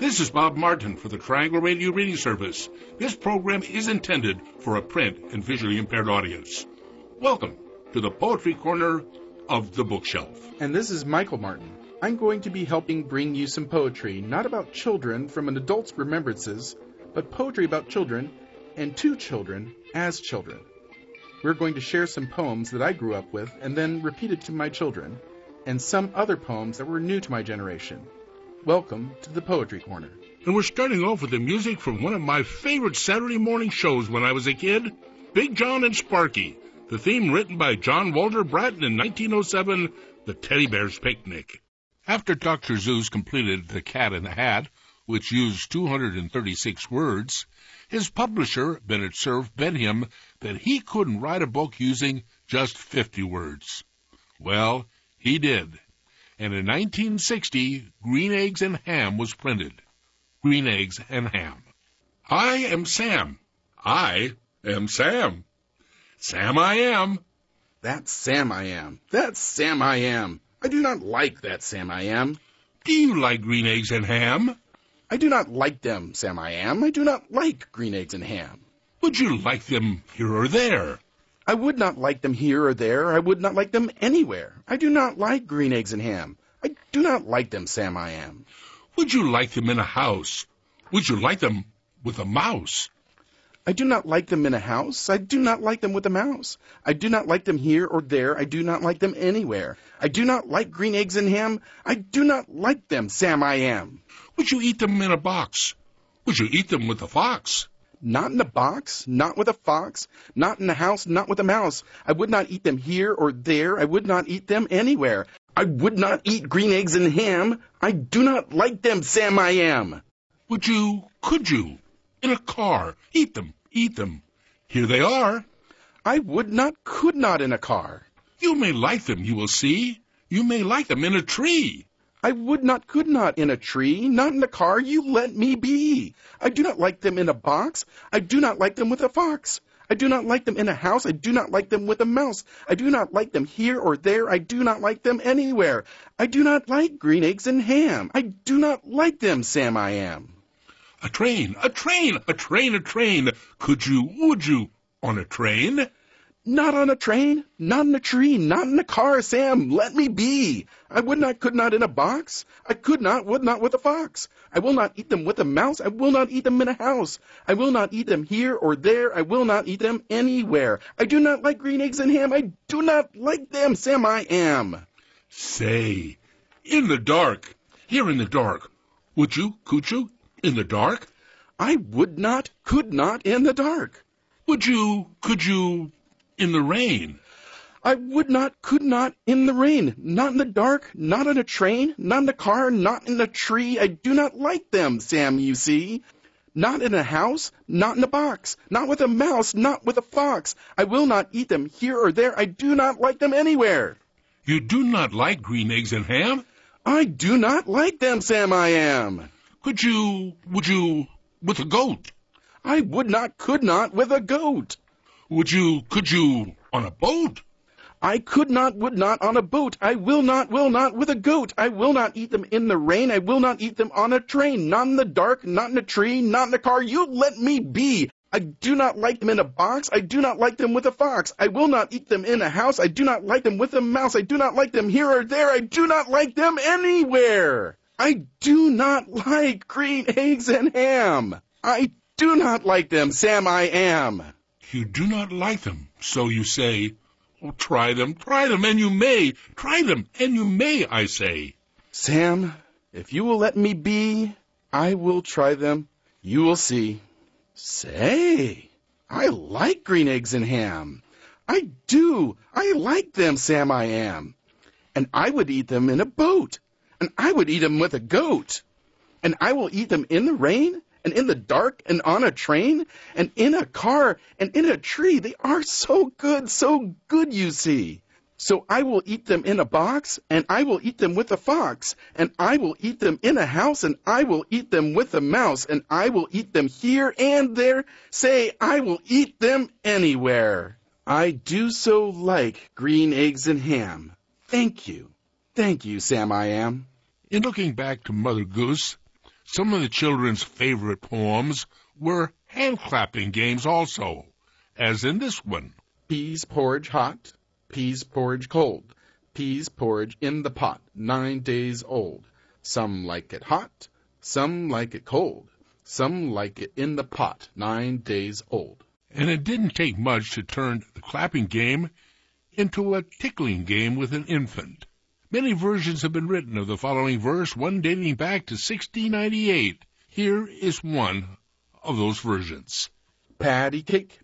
This is Bob Martin for the Triangle Radio Reading Service. This program is intended for a print and visually impaired audience. Welcome to the Poetry Corner of the Bookshelf. And this is Michael Martin. I'm going to be helping bring you some poetry, not about children from an adult's remembrances, but poetry about children and to children as children. We're going to share some poems that I grew up with and then repeated to my children, and some other poems that were new to my generation. Welcome to the Poetry Corner. And we're starting off with the music from one of my favorite Saturday morning shows when I was a kid, Big John and Sparky. The theme written by John Walter Bratton in 1907, The Teddy Bear's Picnic. After Dr. Seuss completed The Cat in the Hat, which used 236 words, his publisher, Bennett Cerf, bet him that he couldn't write a book using just 50 words. Well, he did. And in 1960, Green Eggs and Ham was printed. Green Eggs and Ham. I am Sam. I am Sam. Sam I am. That's Sam I am. That's Sam I am. I do not like that Sam I am. Do you like green eggs and ham? I do not like them, Sam I am. I do not like green eggs and ham. Would you like them here or there? I would not like them here or there. I would not like them anywhere. I do not like green eggs and ham. I do not like them, Sam I am. Would you like them in a house? Would you like them with a mouse? I do not like them in a house. I do not like them with a mouse. I do not like them here or there. I do not like them anywhere. I do not like green eggs and ham. I do not like them, Sam I am. Would you eat them in a box? Would you eat them with a fox? Not in a box, not with a fox, not in a house, not with a mouse. I would not eat them here or there. I would not eat them anywhere. I would not eat green eggs and ham. I do not like them, Sam I am. Would you, could you, in a car, eat them, Here they are. I would not, could not in a car. You may like them, you will see. You may like them in a tree. I would not, could not in a tree, not in a car, you let me be. I do not like them in a box. I do not like them with a fox. I do not like them in a house. I do not like them with a mouse. I do not like them here or there. I do not like them anywhere. I do not like green eggs and ham. I do not like them, Sam I am. A train, a train, a train, a train. Could you, would you, on a train? Not on a train, not in a tree, not in a car, Sam, let me be. I would not, could not in a box. I could not, would not with a fox. I will not eat them with a mouse. I will not eat them in a house. I will not eat them here or there. I will not eat them anywhere. I do not like green eggs and ham. I do not like them, Sam I am. Say, in the dark, here in the dark, would you, could you, in the dark? I would not, could not in the dark. Would you, could you, in the rain? I would not, could not in the rain, not in the dark, not on a train, not in a car, not in a tree. I do not like them, Sam, you see. Not in a house, not in a box, not with a mouse, not with a fox. I will not eat them here or there. I do not like them anywhere. You do not like green eggs and ham? I do not like them, Sam I am. Could you, would you, with a goat? I would not, could not with a goat. Would you, could you, on a boat? I could not, would not on a boat. I will not with a goat. I will not eat them in the rain. I will not eat them on a train. Not in the dark, not in a tree, not in a car. You let me be. I do not like them in a box. I do not like them with a fox. I will not eat them in a house. I do not like them with a mouse. I do not like them here or there. I do not like them anywhere. I do not like green eggs and ham. I do not like them, Sam I am. You do not like them, so you say, oh, try them, and you may. Try them, and you may, I say. Sam, if you will let me be, I will try them. You will see. Say, I like green eggs and ham. I do. I like them, Sam I am. And I would eat them in a boat. And I would eat them with a goat. And I will eat them in the rain, and in the dark, and on a train, and in a car, and in a tree. They are so good, you see. So I will eat them in a box, and I will eat them with a fox, and I will eat them in a house, and I will eat them with a mouse, and I will eat them here and there. Say, I will eat them anywhere. I do so like green eggs and ham. Thank you, Sam I am. In looking back to Mother Goose, Some of the children's favorite poems were hand-clapping games also, as in this one. Peas porridge hot, peas porridge cold, peas porridge in the pot, 9 days old. Some like it hot, some like it cold, some like it in the pot, 9 days old. And it didn't take much to turn the clapping game into a tickling game with an infant. Many versions have been written of the following verse, one dating back to 1698. Here is one of those versions. Patty cake,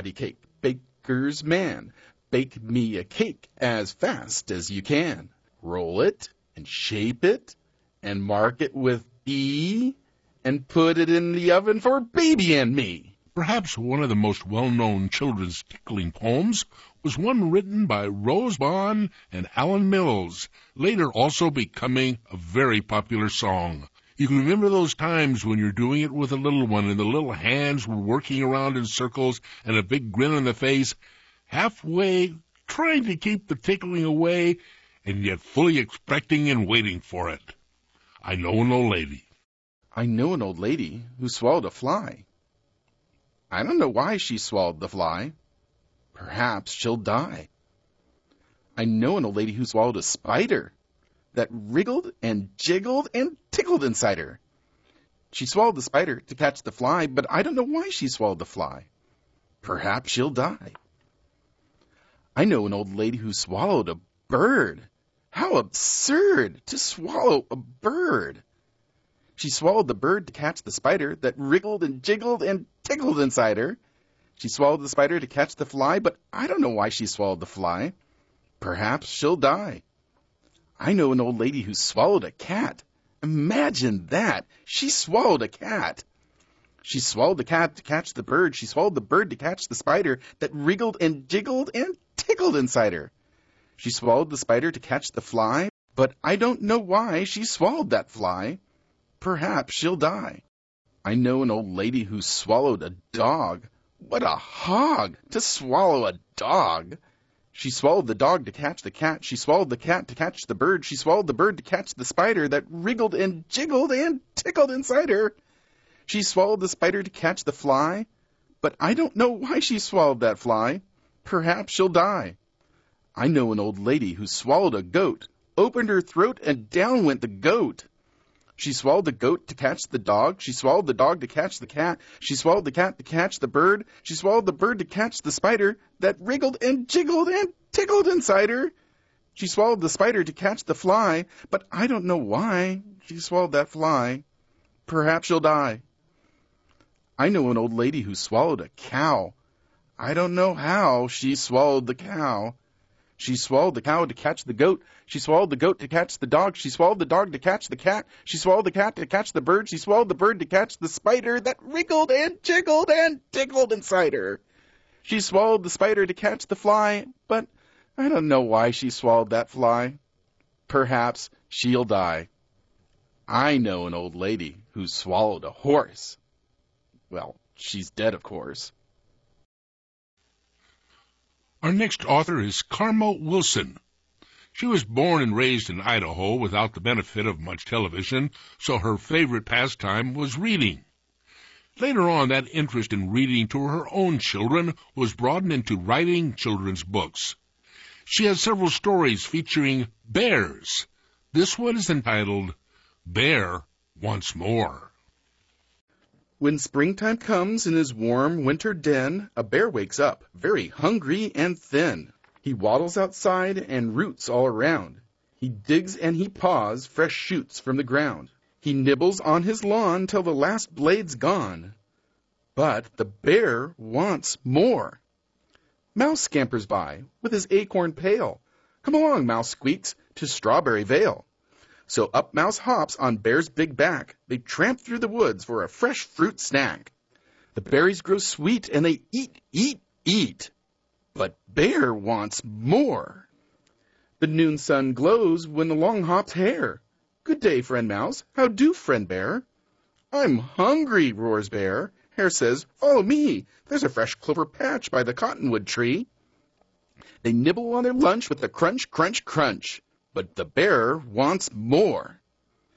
baker's man, bake me a cake as fast as you can. Roll it and shape it and mark it with E and put it in the oven for baby and me. Perhaps one of the most well-known children's tickling poems was one written by Rose Bond and Alan Mills, later also becoming a very popular song. You can remember those times when you're doing it with a little one and the little hands were working around in circles and a big grin on the face, halfway trying to keep the tickling away and yet fully expecting and waiting for it. I know an old lady. I know an old lady who swallowed a fly. I don't know why she swallowed the fly. Perhaps she'll die. I know an old lady who swallowed a spider that wriggled and jiggled and tickled inside her. She swallowed the spider to catch the fly, but I don't know why she swallowed the fly. Perhaps she'll die. I know an old lady who swallowed a bird. How absurd to swallow a bird! She swallowed the bird to catch the spider that wriggled and jiggled and tickled inside her. She swallowed the spider to catch the fly, but I don't know why she swallowed the fly. Perhaps she'll die. I know an old lady who swallowed a cat. Imagine that! She swallowed a cat. She swallowed the cat to catch the bird. She swallowed the bird to catch the spider that wriggled and jiggled and tickled inside her. She swallowed the spider to catch the fly, but I don't know why she swallowed that fly. Perhaps she'll die. I know an old lady who swallowed a dog. What a hog to swallow a dog! She swallowed the dog to catch the cat. She swallowed the cat to catch the bird. She swallowed the bird to catch the spider that wriggled and jiggled and tickled inside her. She swallowed the spider to catch the fly, but I don't know why she swallowed that fly. Perhaps she'll die. I know an old lady who swallowed a goat, opened her throat, and down went the goat. She swallowed the goat to catch the dog. She swallowed the dog to catch the cat. She swallowed the cat to catch the bird. She swallowed the bird to catch the spider that wriggled and jiggled and tickled inside her. She swallowed the spider to catch the fly, but I don't know why she swallowed that fly. Perhaps she'll die. I know an old lady who swallowed a cow. I don't know how she swallowed the cow. She swallowed the cow to catch the goat. She swallowed the goat to catch the dog. She swallowed the dog to catch the cat. She swallowed the cat to catch the bird. She swallowed the bird to catch the spider that wriggled and jiggled and tickled inside her. She swallowed the spider to catch the fly, but I don't know why she swallowed that fly. Perhaps she'll die. I know an old lady who swallowed a horse. Well, she's dead, of course. Our next author is Karma Wilson. She was born and raised in Idaho without the benefit of much television, so her favorite pastime was reading. Later on, that interest in reading to her own children was broadened into writing children's books. She has several stories featuring bears. This one is entitled, Bear Wants More. When springtime comes in his warm winter den, a bear wakes up, very hungry and thin. He waddles outside and roots all around. He digs and he paws fresh shoots from the ground. He nibbles on his lawn till the last blade's gone. But the bear wants more. Mouse scampers by with his acorn pail. Come along, Mouse squeaks, to Strawberry Vale. So up Mouse hops on Bear's big back. They tramp through the woods for a fresh fruit snack. The berries grow sweet and they eat. But Bear wants more. The noon sun glows when the long hops hair. Good day, friend Mouse. How do, friend Bear? I'm hungry, roars Bear. Hare says, follow me. There's a fresh clover patch by the cottonwood tree. They nibble on their lunch with a crunch, crunch, crunch. But the bear wants more.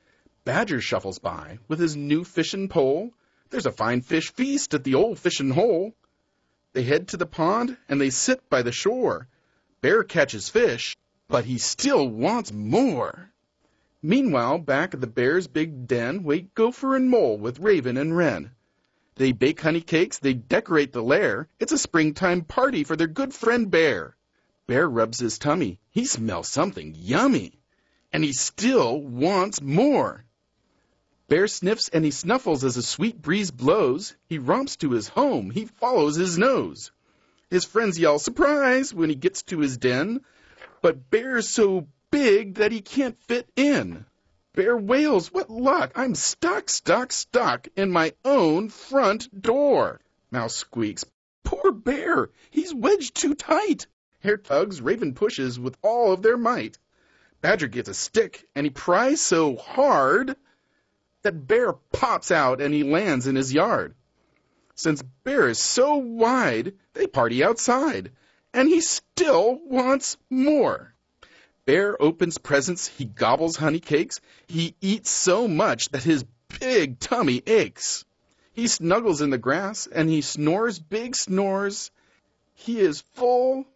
Badger shuffles by with his new fishing pole. There's a fine fish feast at the old fishing hole. They head to the pond and they sit by the shore. Bear catches fish, but he still wants more. Meanwhile, back at the bear's big den wait Gopher and Mole with Raven and Wren. They bake honey cakes, they decorate the lair. It's a springtime party for their good friend Bear. Bear rubs his tummy. He smells something yummy, and he still wants more. Bear sniffs and he snuffles as a sweet breeze blows. He romps to his home. He follows his nose. His friends yell surprise when he gets to his den, but Bear's so big that he can't fit in. Bear wails, what luck! I'm stuck in my own front door. Mouse squeaks, poor Bear! He's wedged too tight. Hare tugs, Raven pushes with all of their might. Badger gets a stick, and he pries so hard that Bear pops out and he lands in his yard. Since Bear is so wide, they party outside, and he still wants more. Bear opens presents, he gobbles honey cakes, he eats so much that his big tummy aches. He snuggles in the grass, and he snores big snores. He is full,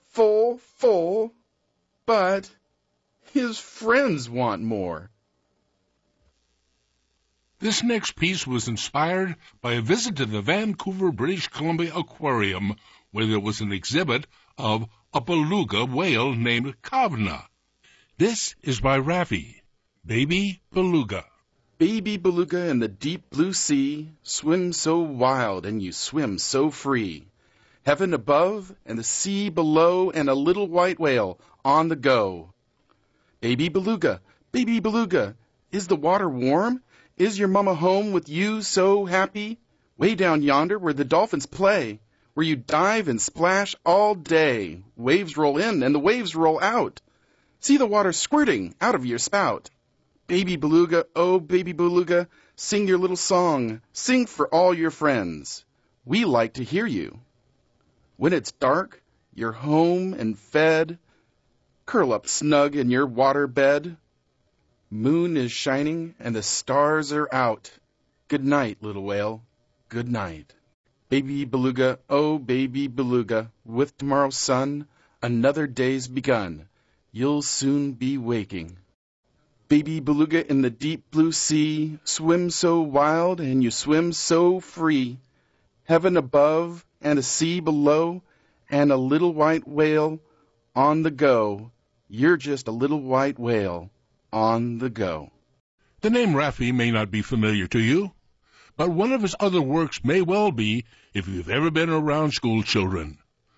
but his friends want more. This next piece was inspired by a visit to the Vancouver, British Columbia Aquarium, where there was an exhibit of a beluga whale named Kavna. This is by Raffi, Baby Beluga. Baby beluga in the deep blue sea, swim so wild and you swim so free. Heaven above and the sea below and a little white whale on the go. Baby beluga, is the water warm? Is your mama home with you so happy? Way down yonder where the dolphins play, where you dive and splash all day. Waves roll in and the waves roll out. See the water squirting out of your spout. Baby beluga, oh baby beluga, sing your little song. Sing for all your friends. We like to hear you. When it's dark, you're home and fed. Curl up snug in your water bed. Moon is shining and the stars are out. Good night, little whale. Good night. Baby beluga, oh baby beluga, with tomorrow's sun, another day's begun. You'll soon be waking. Baby beluga in the deep blue sea, swim so wild and you swim so free. Heaven above and a sea below and a little white whale on the go. You're just a little white whale on the go. The name Raffi may not be familiar to you, but one of his other works may well be if you've ever been around school children.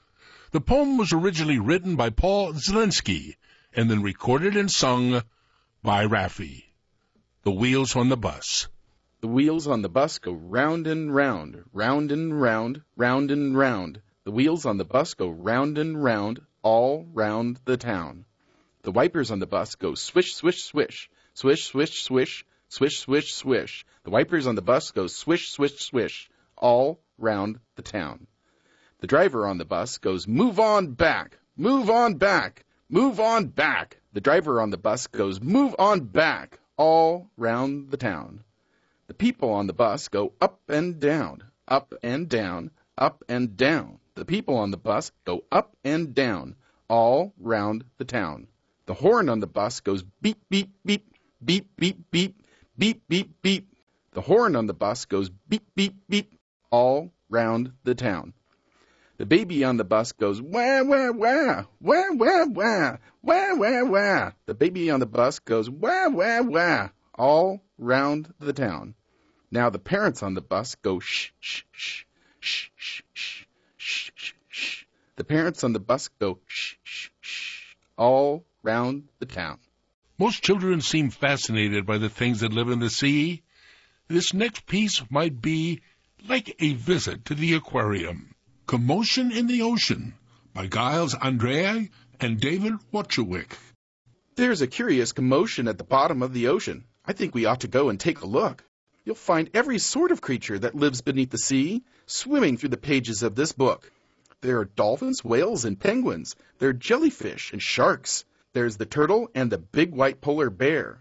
The poem was originally written by Paul Zelinsky and then recorded and sung by Raffi. The Wheels on the Bus. The wheels on the bus go round and round, round and round, round and round. The wheels on the bus go round and round, all round the town. The wipers on the bus go swish, swish, swish, swish, swish, swish, swish, swish, swish. The wipers on the bus go swish, swish, swish, all round the town. The driver on the bus goes move on back, move on back, move on back. The driver on the bus goes move on back, all round the town. The people on the bus go up and down, up and down, up and down. The people on the bus go up and down, all round the town. The horn on the bus goes beep, beep, beep, beep, beep, beep, beep, beep, beep. The horn on the bus goes beep, beep, beep, all round the town. The baby on the bus goes wah, wah, wah, wah, wah, wah, wah, wah, wah. The baby on the bus goes wah, wah, wah, all round the town. Now the parents on the bus go shh, shh, shh, shh, shh, shh, shh, shh, shh. The parents on the bus go shh, shh, shh, all round the town. Most children seem fascinated by the things that live in the sea. This next piece might be like a visit to the aquarium. Commotion in the Ocean by Giles Andrea and David Wojcicki. There's a curious commotion at the bottom of the ocean. I think we ought to go and take a look. You'll find every sort of creature that lives beneath the sea swimming through the pages of this book. There are dolphins, whales, and penguins. There are jellyfish and sharks. There's the turtle and the big white polar bear.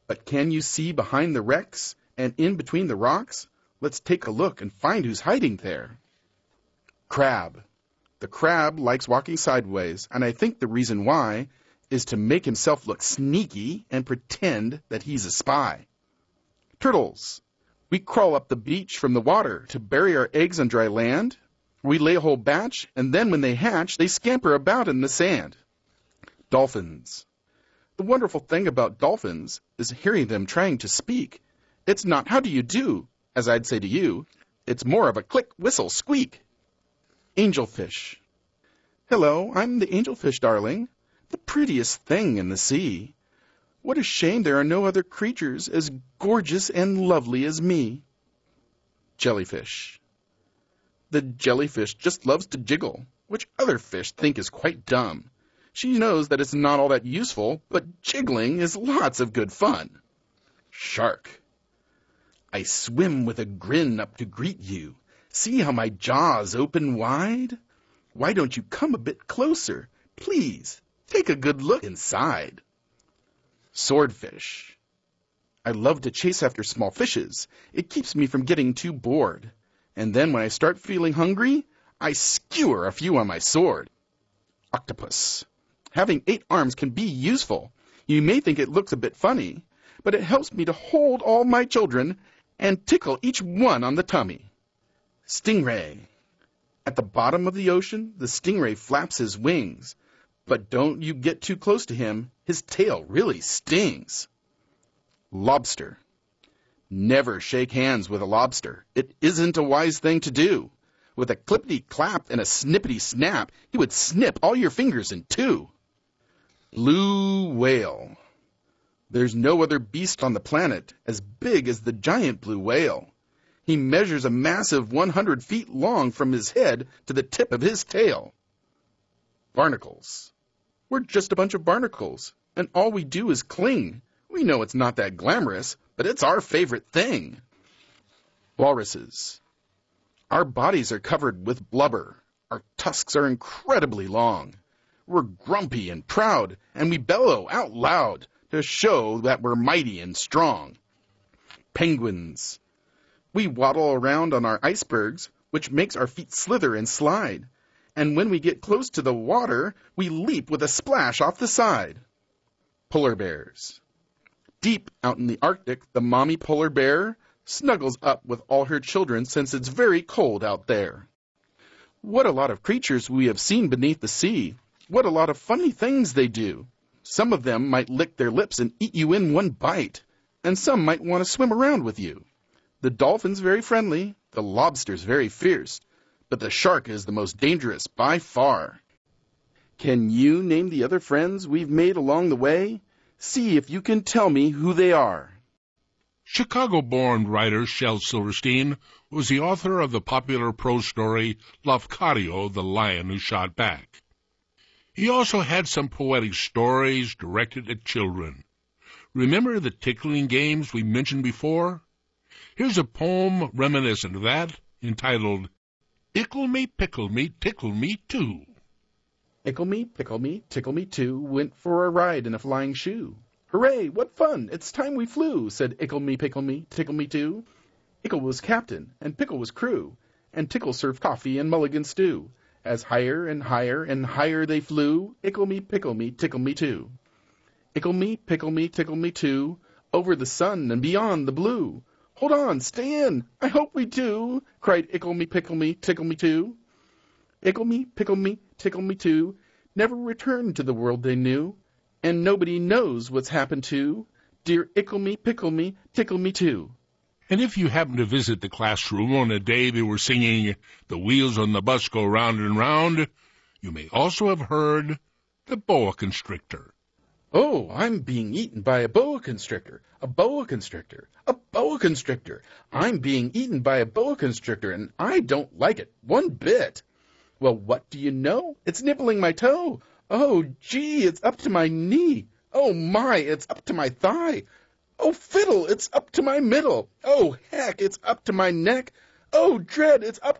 But can you see behind the wrecks and in between the rocks? Let's take a look and find who's hiding there. Crab. The crab likes walking sideways, and I think the reason why is to make himself look sneaky and pretend that he's a spy. Turtles. We crawl up the beach from the water to bury our eggs on dry land. We lay a whole batch, and then when they hatch, they scamper about in the sand. Dolphins. The wonderful thing about dolphins is hearing them trying to speak. It's not how do you do, as I'd say to you. It's more of a click, whistle, squeak. Angelfish. Hello, I'm the angelfish, darling, the prettiest thing in the sea. What a shame there are no other creatures as gorgeous and lovely as me. Jellyfish. The jellyfish just loves to jiggle, which other fish think is quite dumb. She knows that it's not all that useful, but jiggling is lots of good fun. Shark. I swim with a grin up to greet you. See how my jaws open wide? Why don't you come a bit closer? Please, take a good look inside. Swordfish. I love to chase after small fishes. It keeps me from getting too bored. And then when I start feeling hungry, I skewer a few on my sword. Octopus. Having 8 arms can be useful. You may think it looks a bit funny, but it helps me to hold all my children and tickle each one on the tummy. Stingray. At the bottom of the ocean, the stingray flaps his wings, but don't you get too close to him. His tail really stings. Lobster. Never shake hands with a lobster. It isn't a wise thing to do. With a clippity-clap and a snippity-snap, he would snip all your fingers in 2. Blue whale. There's no other beast on the planet as big as the giant blue whale. He measures a massive 100 feet long from his head to the tip of his tail. Barnacles. We're just a bunch of barnacles, and all we do is cling. We know it's not that glamorous, but it's our favorite thing. Walruses. Our bodies are covered with blubber. Our tusks are incredibly long. We're grumpy and proud, and we bellow out loud to show that we're mighty and strong. Penguins. We waddle around on our icebergs, which makes our feet slither and slide. And when we get close to the water, we leap with a splash off the side. Polar bears. Deep out in the Arctic, the mommy polar bear snuggles up with all her children since it's very cold out there. What a lot of creatures we have seen beneath the sea. What a lot of funny things they do. Some of them might lick their lips and eat you in one bite, and some might want to swim around with you. The dolphin's very friendly, the lobster's very fierce, but the shark is the most dangerous by far. Can you name the other friends we've made along the way? See if you can tell me who they are. Chicago-born writer Shel Silverstein was the author of the popular prose story Lafcadio, the Lion Who Shot Back. He also had some poetic stories directed at children. Remember the tickling games we mentioned before? Here's a poem reminiscent of that, entitled, Ickle Me, Pickle Me, Tickle Me Too. Ickle me, pickle me, tickle me too, went for a ride in a flying shoe. Hooray, what fun, it's time we flew, said Ickle me, pickle me, tickle me too. Ickle was captain, and Pickle was crew, and Tickle served coffee and mulligan stew. As higher and higher and higher they flew, Ickle me, pickle me, tickle me too. Ickle me, pickle me, tickle me too, over the sun and beyond the blue. Hold on, stay in, I hope we do, cried Ickle me, pickle me, tickle me too. Ickle me, pickle me, tickle me too, never returned to the world they knew, and nobody knows what's happened to dear Ickle me, pickle me, tickle me too. And if you happen to visit the classroom on a day they were singing The Wheels on the Bus Go Round and Round, you may also have heard the boa constrictor. Oh, I'm being eaten by a boa constrictor, a boa constrictor, a boa constrictor. I'm being eaten by a boa constrictor, and I don't like it one bit. Well, what do you know? It's nibbling my toe. Oh, gee, it's up to my knee. Oh, my, it's up to my thigh. Oh, fiddle, it's up to my middle. Oh, heck, it's up to my neck. Oh, dread, it's up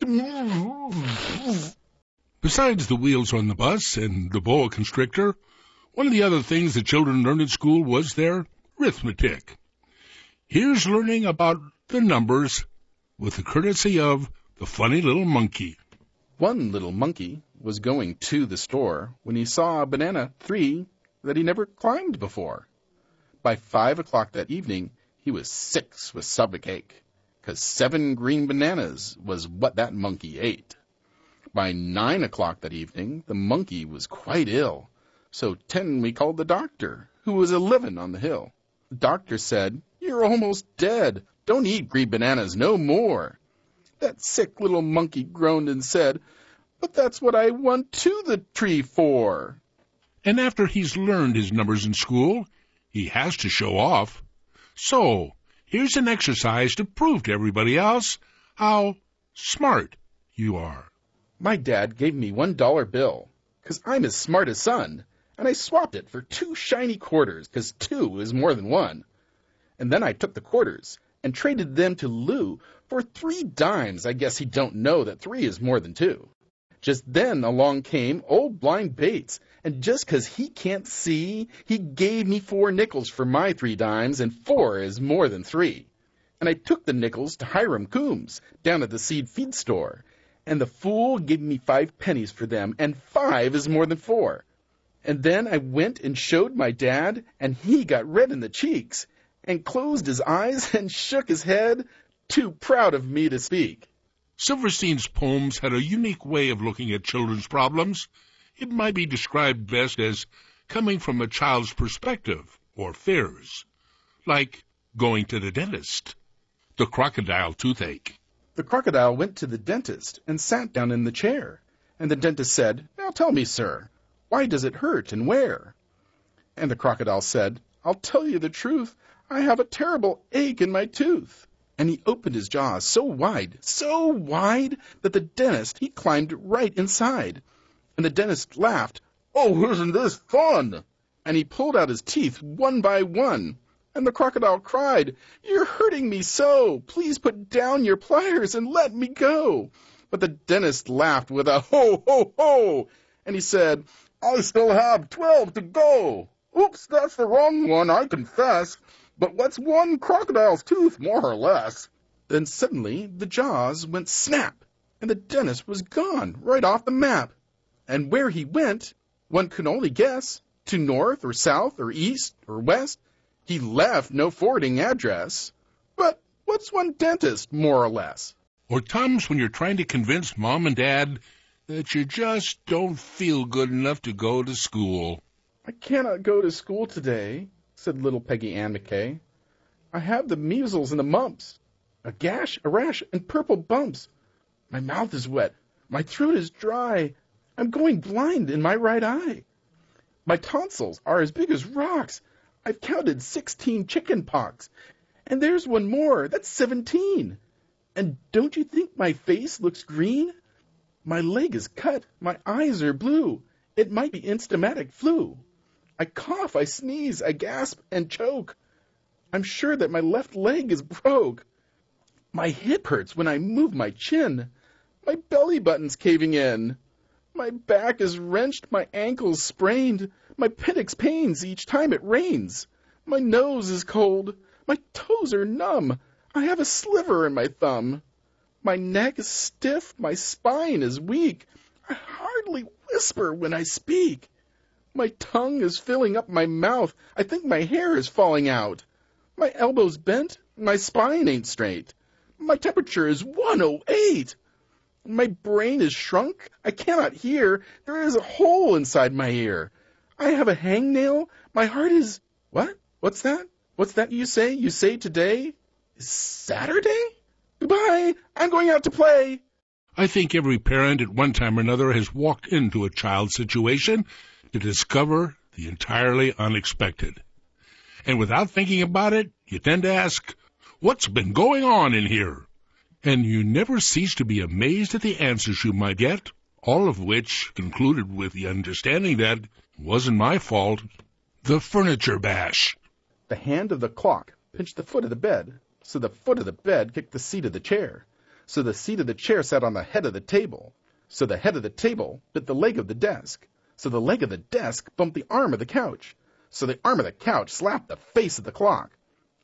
to... Besides the wheels on the bus and the boa constrictor, one of the other things the children learned at school was their arithmetic. Here's learning about the numbers with the courtesy of the funny little monkey. One little monkey was going to the store when he saw a banana tree that he never climbed before. By 5 o'clock that evening, he was sick with stomachache, 'cause 7 green bananas was what that monkey ate. By 9 o'clock that evening, the monkey was quite ill, so 10 we called the doctor, who was a living on the hill. The doctor said, "You're almost dead. Don't eat green bananas no more." That sick little monkey groaned and said, "But that's what I went to the tree for." And after he's learned his numbers in school, he has to show off. So, here's an exercise to prove to everybody else how smart you are. My dad gave me $1 bill, 'cause I'm his smartest son, and I swapped it for 2 shiny quarters, 'cause 2 is more than 1. And then I took the quarters and traded them to Lou for 3 dimes. I guess he don't know that 3 is more than 2. Just then along came old Blind Bates, and just 'cause he can't see, he gave me 4 nickels for my 3 dimes, and 4 is more than 3. And I took the nickels to Hiram Coombs down at the seed feed store, and the fool gave me 5 pennies for them, and 5 is more than 4. And then I went and showed my dad, and he got red in the cheeks, and closed his eyes and shook his head, too proud of me to speak. Silverstein's poems had a unique way of looking at children's problems. It might be described best as coming from a child's perspective or fears, like going to the dentist. The crocodile toothache. The crocodile went to the dentist and sat down in the chair, and the dentist said, "Now tell me, sir, why does it hurt and where?" And the crocodile said, "I'll tell you the truth, I have a terrible ache in my tooth." And he opened his jaws so wide, that the dentist, he climbed right inside. And the dentist laughed, "Oh, isn't this fun?" And he pulled out his teeth one by one. And the crocodile cried, "You're hurting me so. Please put down your pliers and let me go." But the dentist laughed with a ho, ho, ho. And he said, "I still have 12 to go. Oops, that's the wrong one, I confess. But what's 1 crocodile's tooth, more or less?" Then suddenly the jaws went snap, and the dentist was gone right off the map. And where he went, one could only guess, to north or south or east or west. He left no forwarding address. But what's one dentist, more or less? Or times when you're trying to convince Mom and Dad that you just don't feel good enough to go to school. "I cannot go to school today," said little Peggy Ann McKay. "I have the measles and the mumps, a gash, a rash, and purple bumps. My mouth is wet, my throat is dry, I'm going blind in my right eye. My tonsils are as big as rocks, I've counted 16 chicken pox, and there's one more, that's 17. And don't you think my face looks green? My leg is cut, my eyes are blue, it might be instamatic flu. I cough, I sneeze, I gasp and choke. I'm sure that my left leg is broke. My hip hurts when I move my chin. My belly button's caving in. My back is wrenched, my ankle's sprained. My appendix pains each time it rains. My nose is cold. My toes are numb. I have a sliver in my thumb. My neck is stiff. My spine is weak. I hardly whisper when I speak. My tongue is filling up my mouth. I think my hair is falling out. My elbow's bent. My spine ain't straight. My temperature is 108. My brain is shrunk. I cannot hear. There is a hole inside my ear. I have a hangnail. My heart is... What? What's that? What's that you say? You say today is Saturday? Goodbye. I'm going out to play. I think every parent at one time or another has walked into a child's situation to discover the entirely unexpected. And without thinking about it, you tend to ask, what's been going on in here? And you never cease to be amazed at the answers you might get, all of which concluded with the understanding that it wasn't my fault. The furniture bash. The hand of the clock pinched the foot of the bed, so the foot of the bed kicked the seat of the chair, so the seat of the chair sat on the head of the table, so the head of the table bit the leg of the desk, so the leg of the desk bumped the arm of the couch, so the arm of the couch slapped the face of the clock.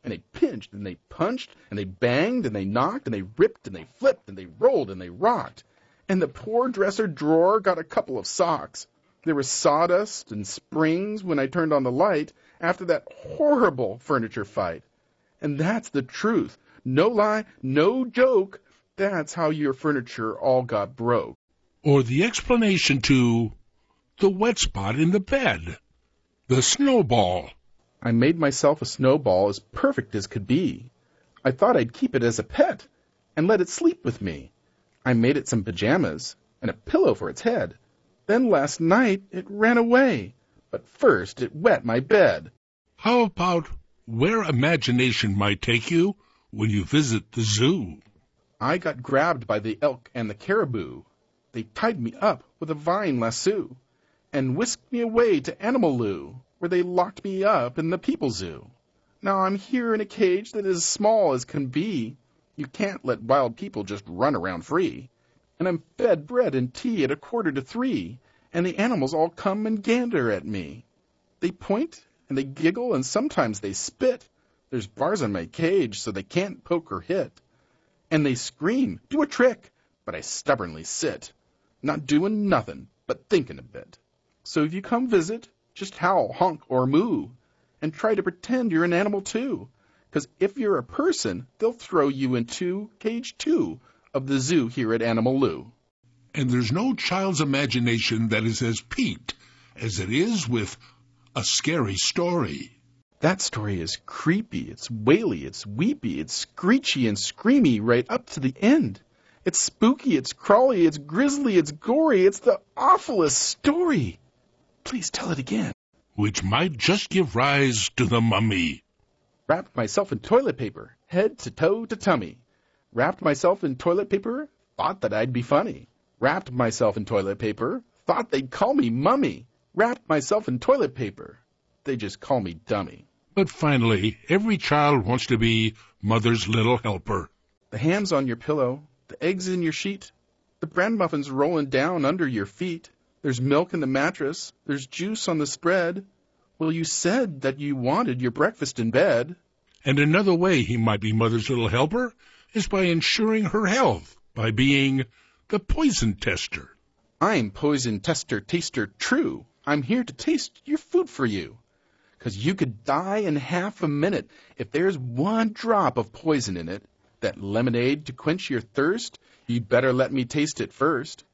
And they pinched, and they punched, and they banged, and they knocked, and they ripped, and they flipped, and they rolled, and they rocked. And the poor dresser drawer got a couple of socks. There was sawdust and springs when I turned on the light after that horrible furniture fight. And that's the truth. No lie, no joke. That's how your furniture all got broke. Or the explanation to the wet spot in the bed, the snowball. I made myself a snowball as perfect as could be. I thought I'd keep it as a pet and let it sleep with me. I made it some pajamas and a pillow for its head. Then last night it ran away, but first it wet my bed. How about where imagination might take you when you visit the zoo? I got grabbed by the elk and the caribou. They tied me up with a vine lasso and whisked me away to Animal Loo, where they locked me up in the People Zoo. Now I'm here in a cage that is as small as can be. You can't let wild people just run around free. And I'm fed bread and tea at 2:45, and the animals all come and gander at me. They point and they giggle and sometimes they spit. There's bars on my cage so they can't poke or hit. And they scream, do a trick, but I stubbornly sit, not doing nothing but thinking a bit. So if you come visit, just howl, honk, or moo, and try to pretend you're an animal too. 'Cause if you're a person, they'll throw you into cage 2 of the zoo here at Animal Loo. And there's no child's imagination that is as peaked as it is with a scary story. That story is creepy, it's waily, it's weepy, it's screechy and screamy right up to the end. It's spooky, it's crawly, it's grisly, it's gory, it's the awfulest story. Please tell it again. Which might just give rise to the mummy. Wrapped myself in toilet paper, head to toe to tummy. Wrapped myself in toilet paper, thought that I'd be funny. Wrapped myself in toilet paper, thought they'd call me mummy. Wrapped myself in toilet paper, they just call me dummy. But finally, every child wants to be mother's little helper. The ham's on your pillow, the eggs in your sheet, the bran muffins rolling down under your feet. There's milk in the mattress, there's juice on the spread. Well, you said that you wanted your breakfast in bed. And another way he might be mother's little helper is by ensuring her health, by being the poison tester. I'm poison tester, taster true. I'm here to taste your food for you. 'Cause you could die in half a minute if there's one drop of poison in it. That lemonade to quench your thirst, you'd better let me taste it first.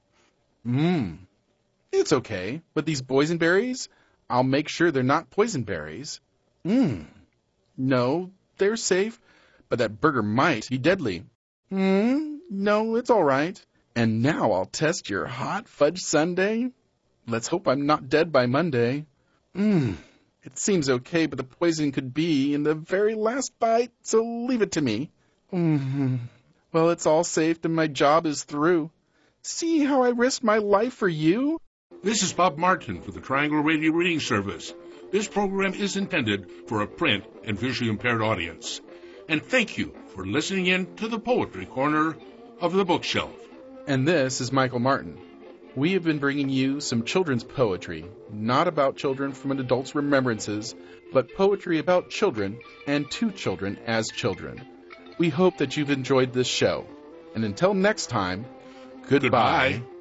It's okay, but these boysenberries, I'll make sure they're not poison berries. No, they're safe, but that burger might be deadly. No, it's all right. And now I'll test your hot fudge sundae. Let's hope I'm not dead by Monday. It seems okay, but the poison could be in the very last bite, so leave it to me. Well, it's all safe and my job is through. See how I risked my life for you? This is Bob Martin for the Triangle Radio Reading Service. This program is intended for a print and visually impaired audience. And thank you for listening in to the Poetry Corner of the Bookshelf. And this is Michael Martin. We have been bringing you some children's poetry, not about children from an adult's remembrances, but poetry about children and to children as children. We hope that you've enjoyed this show. And until next time, goodbye.